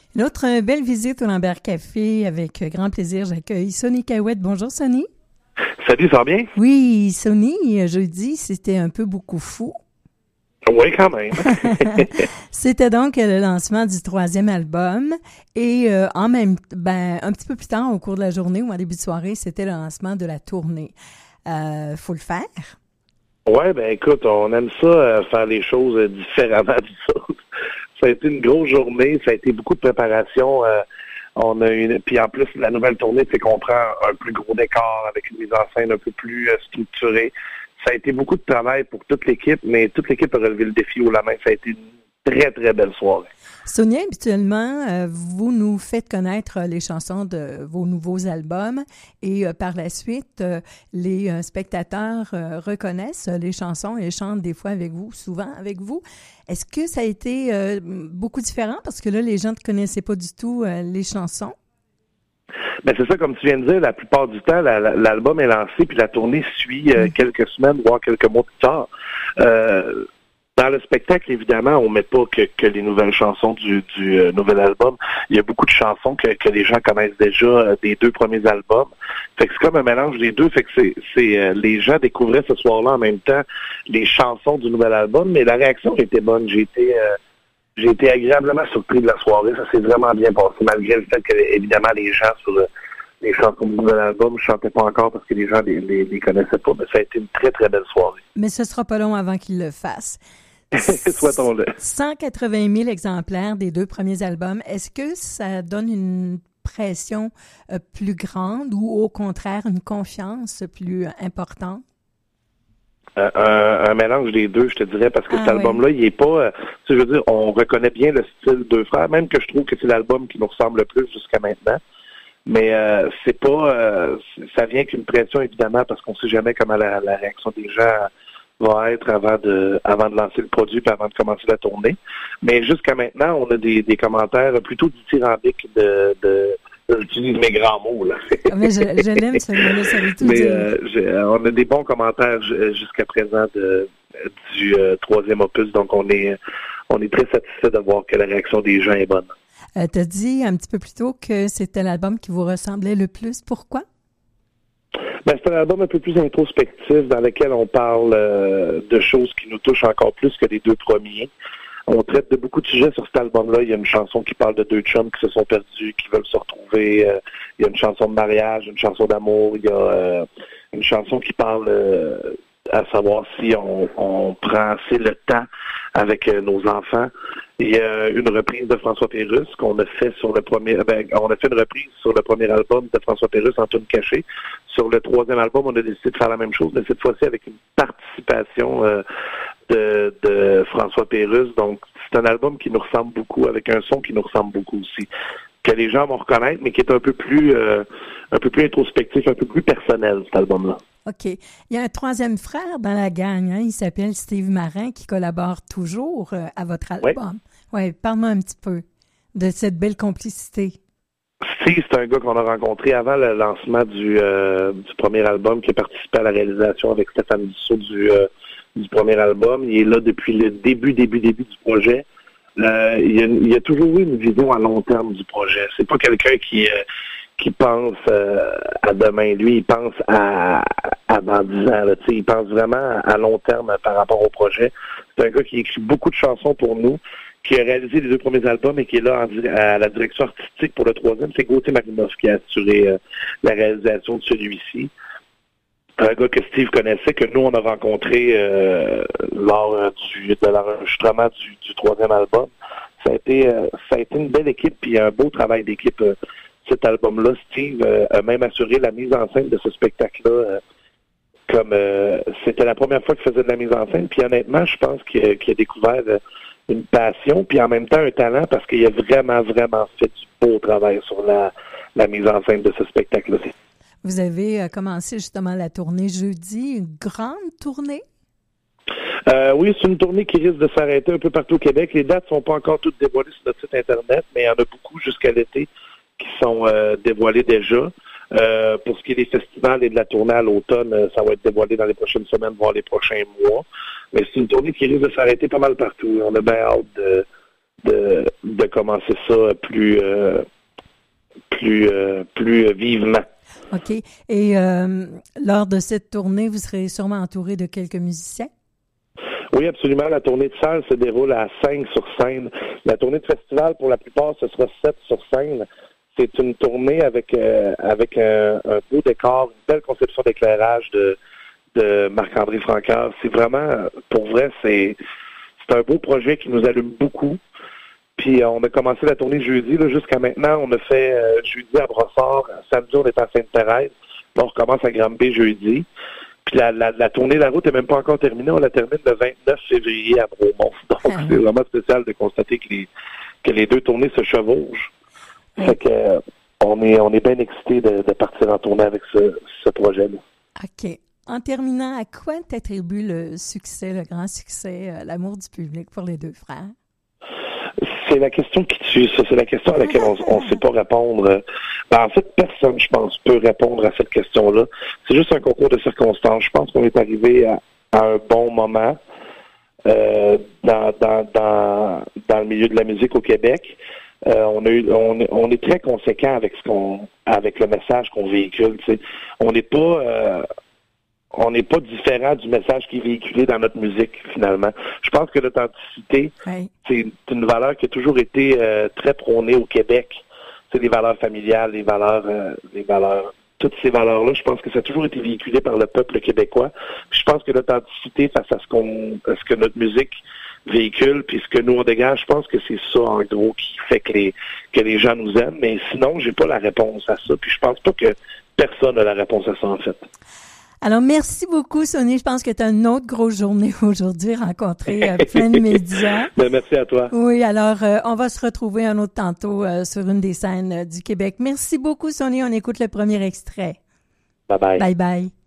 Une autre belle visite au Lambert Café. Avec grand plaisir, j'accueille Sonny Cahouette. Bonjour, Sonny. Salut, ça va bien? Oui, Sonny, jeudi, c'était un peu beaucoup fou. Oui, quand même. C'était donc le lancement du 3e album et un petit peu plus tard, au cours de la journée ou en début de soirée, c'était le lancement de la tournée. Faut le faire? Oui, ben écoute, on aime ça, faire les choses différemment des autres. Ça a été une grosse journée, ça a été beaucoup de préparation. Puis en plus, la nouvelle tournée, c'est qu'on prend un plus gros décor avec une mise en scène un peu plus structurée. Ça a été beaucoup de travail pour toute l'équipe, mais toute l'équipe a relevé le défi haut la main. Ça a été une très, très belle soirée. Sonia, habituellement, vous nous faites connaître les chansons de vos nouveaux albums et par la suite, les spectateurs reconnaissent les chansons et chantent des fois avec vous, souvent avec vous. Est-ce que ça a été beaucoup différent? Parce que là, les gens ne connaissaient pas du tout les chansons. Ben c'est ça, comme tu viens de dire, la plupart du temps, l'album est lancé, puis la tournée suit quelques semaines, voire quelques mois plus tard. Dans le spectacle, évidemment, on met pas que les nouvelles chansons du nouvel album. Il y a beaucoup de chansons que les gens connaissent déjà des 2 premiers albums. Fait que c'est comme un mélange des deux. Fait que c'est les gens découvraient ce soir-là en même temps les chansons du nouvel album, mais la réaction était bonne. J'ai été agréablement surpris de la soirée. Ça s'est vraiment bien passé, malgré le fait que, évidemment, les gens sur les chansons du nouvel album ne chantaient pas encore parce que les gens les connaissaient pas. Mais ça a été une très, très belle soirée. Mais ce sera pas long avant qu'ils le fassent. Souhaitons-le. 180 000 exemplaires des 2 premiers albums. Est-ce que ça donne une pression plus grande ou au contraire une confiance plus importante? Un mélange des deux, je te dirais, parce que cet album-là, il est pas... je veux dire, on reconnaît bien le style Deux Frères, même que je trouve que c'est l'album qui nous ressemble le plus jusqu'à maintenant. Mais c'est pas... ça vient qu'une pression, évidemment, parce qu'on sait jamais comment la réaction des gens va être avant de lancer le produit puis avant de commencer la tournée. Mais jusqu'à maintenant, on a des commentaires plutôt dithyrambiques j'utilise mes grands mots, là. Mais je l'aime, celui-là, ça veut tout dire. On a des bons commentaires jusqu'à présent du 3e opus, donc on est très satisfait de voir que la réaction des gens est bonne. Tu as dit un petit peu plus tôt que c'était l'album qui vous ressemblait le plus. Pourquoi? Ben, c'est un album un peu plus introspectif dans lequel on parle de choses qui nous touchent encore plus que les 2 premiers. On traite de beaucoup de sujets sur cet album-là. Il y a une chanson qui parle de 2 chums qui se sont perdus, qui veulent se retrouver. Il y a une chanson de mariage, une chanson d'amour. Il y a une chanson qui parle à savoir si on prend assez le temps avec nos enfants. Il y a une reprise de François Pérusse qu'on a fait sur le premier... on a fait une reprise sur le premier album de François Pérusse en tune cachée. Sur le 3e album, on a décidé de faire la même chose, mais cette fois-ci avec une participation de François Pérusse. Donc, c'est un album qui nous ressemble beaucoup, avec un son qui nous ressemble beaucoup aussi, que les gens vont reconnaître, mais qui est un peu plus introspectif, un peu plus personnel, cet album-là. OK. Il y a un 3e frère dans la gang, hein? Il s'appelle Steve Marin, qui collabore toujours à votre album. Oui, parle-moi un petit peu de cette belle complicité. Steve, c'est un gars qu'on a rencontré avant le lancement du premier album, qui a participé à la réalisation avec Stéphane Dussault du premier album. Il est là depuis le début du projet. Il y a toujours eu une vision à long terme du projet. C'est pas quelqu'un qui pense à demain. Lui, il pense à dans 10 ans. Là, il pense vraiment à long terme par rapport au projet. C'est un gars qui écrit beaucoup de chansons pour nous, qui a réalisé les 2 premiers albums et qui est là à la direction artistique pour le 3e. C'est Gauthier Marinoff qui a assuré la réalisation de celui-ci. Un gars que Steve connaissait, que nous, on a rencontré lors de l'enregistrement du 3e album. Ça a été une belle équipe puis un beau travail d'équipe. Cet album-là, Steve a même assuré la mise en scène de ce spectacle-là. Comme c'était la première fois qu'il faisait de la mise en scène. Puis honnêtement, je pense qu'il a découvert une passion, puis en même temps un talent, parce qu'il a vraiment, vraiment fait du beau travail sur la mise en scène de ce spectacle-là. Vous avez commencé justement la tournée jeudi, une grande tournée? Oui, c'est une tournée qui risque de s'arrêter un peu partout au Québec. Les dates sont pas encore toutes dévoilées sur notre site Internet, mais il y en a beaucoup jusqu'à l'été qui sont dévoilées déjà. Pour ce qui est des festivals et de la tournée à l'automne, ça va être dévoilé dans les prochaines semaines, voire les prochains mois. Mais c'est une tournée qui risque de s'arrêter pas mal partout. On a bien hâte de commencer ça plus vivement. OK. Et lors de cette tournée, vous serez sûrement entouré de quelques musiciens? Oui, absolument. La tournée de salle se déroule à 5 sur scène. La tournée de festival, pour la plupart, ce sera 7 sur scène. C'est une tournée avec un beau décor, une belle conception d'éclairage de Marc-André Francaire. C'est vraiment, pour vrai, c'est un beau projet qui nous allume beaucoup. Puis on a commencé la tournée jeudi. Là, jusqu'à maintenant, on a fait jeudi à Brossard, samedi on est à Sainte-Thérèse. Là, on recommence à Granby jeudi. Puis la tournée de la route n'est même pas encore terminée. On la termine le 29 février à Bromont. Donc c'est vraiment spécial de constater que les deux tournées se chevauchent. Fait que on est bien excités de partir en tournée avec ce projet-là. OK. En terminant, à quoi t'attribues le succès, le grand succès, l'amour du public pour les deux frères? C'est la question qui tue, ça. C'est la question à laquelle on ne sait pas répondre. En fait, personne, je pense, peut répondre à cette question-là. C'est juste un concours de circonstances. Je pense qu'on est arrivé à un bon moment dans le milieu de la musique au Québec. On est très conséquent avec le message qu'on véhicule. Tu sais. On n'est pas différent du message qui est véhiculé dans notre musique, finalement. Je pense que l'authenticité, c'est une valeur qui a toujours été très prônée au Québec. C'est les valeurs familiales, les valeurs, toutes ces valeurs-là, je pense que ça a toujours été véhiculé par le peuple québécois. Puis je pense que l'authenticité face à ce que notre musique véhicule, puis ce que nous on dégage, je pense que c'est ça, en gros, qui fait que les gens nous aiment. Mais sinon, j'ai pas la réponse à ça. Puis je pense pas que personne n'a la réponse à ça, en fait. Alors, merci beaucoup, Sonny. Je pense que tu as une autre grosse journée aujourd'hui, rencontrer plein de médias. Merci à toi. Oui, alors, on va se retrouver un autre tantôt sur une des scènes du Québec. Merci beaucoup, Sonny. On écoute le premier extrait. Bye-bye. Bye-bye.